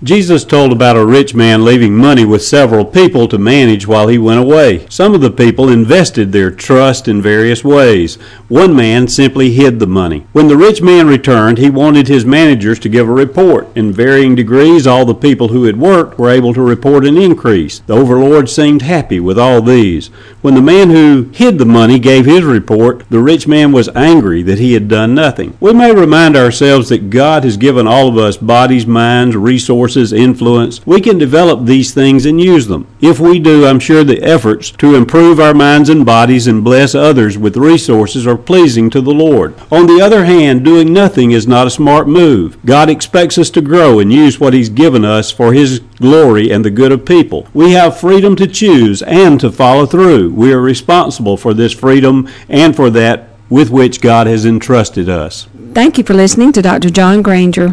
Jesus told about a rich man leaving money with several people to manage while he went away. Some of the people invested their trust in various ways. One man simply hid the money. When the rich man returned, he wanted his managers to give a report. In varying degrees, all the people who had worked were able to report an increase. The overlord seemed happy with all these. When the man who hid the money gave his report, the rich man was angry that he had done nothing. We may remind ourselves that God has given all of us bodies, minds, resources, influence. We can develop these things and use them. If we do, I'm sure the efforts to improve our minds and bodies and bless others with resources are pleasing to the Lord. On the other hand, doing nothing is not a smart move. God expects us to grow and use what He's given us for His glory and the good of people. We have freedom to choose and to follow through. We are responsible for this freedom and for that with which God has entrusted us. Thank you for listening to Dr. John Granger.